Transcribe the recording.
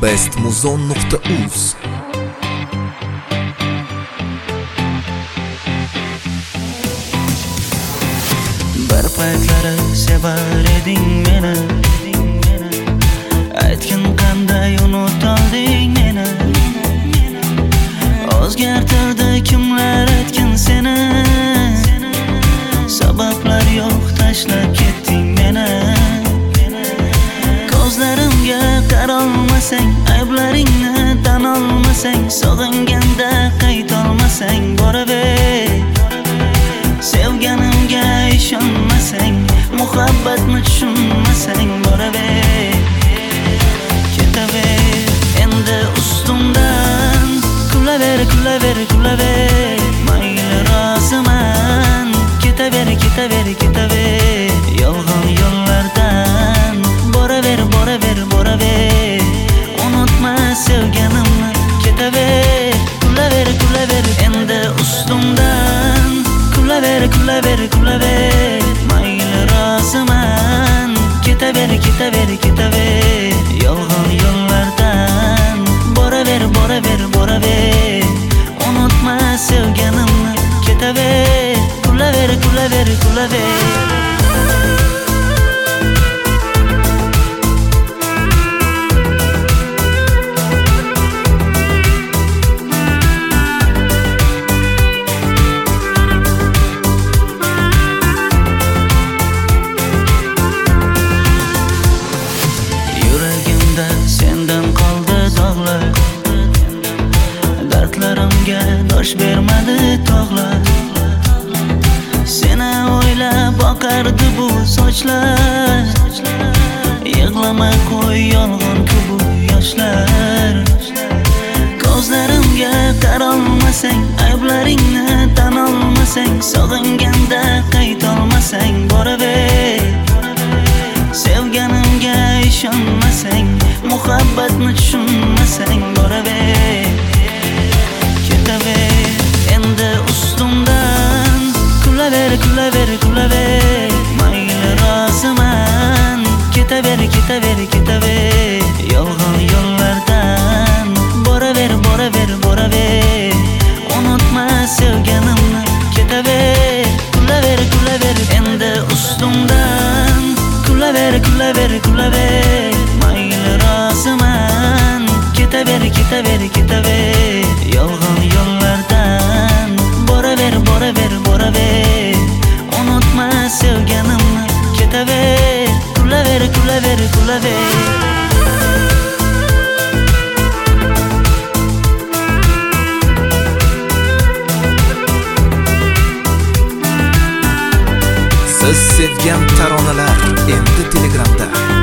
bestmuzon.uz. Bir paytlari sevar eding meni, aytgin qanday unutalding meni. O'zgartirdi kimlar aytgin seni, sabablar yo'q tashlab ketding meni. Ko'zlarimga qarolmasang, ayblaringni tan olmasang, sog'inganda qaytolmasang boraver. Sevganimga ishonmasang, muhabbatni tushunmasang boraver. Ketaver endi ustimdan, kulaver, kulaver, kulaver. Mayli roziman, ketaver, ketaver, ketaver. Yolg'on yo'llardan boraver, boraver, boraver. Unutma sevganimni, ketaver, kulaver, kulaver. Endi ustimdan, kulaver, kulaver, kulaver. Mayli roziman, ketaver, ketaver, ketaver. Yolg'on yo'llardan boraver, boraver, boraver. Unutma sevganimni, ketaver, kulaver, kulaver, kulaver. Sendan qoldi dog'lar, dardlarimga dosh bermadi tog'lar. Seni o'ylab oqardi bu sochlar, yig'lama qo'y yolg'on-ku bu yoshlar. Ko'zlarimga qarolmasang, ayblaringni tan olmasang, sog'inganda qaytolmasang boraver. Sevganimga ishonmasang, muhabbatni tushunmasang boraver. Ketaver endi ustimdan, kulaver, kulaver, kulaver. Mayli roziman, ketaver, ketaver, ketaver. Yolg'on yo'llardan boraver, boraver, boraver. Unutma sevganimni, ketaver, kulaver, kulaver. Endi ustimdan, kulaver, kulaver, kulaver. Mayli roziman, ketaver, ketaver, ketaver. Yolg'on yo'llardan boraver, boraver, boraver. Unutma sevganimni, ketaver, kulaver, kulaver, kulaver. Siz sevgan taronalar endi Telegramda.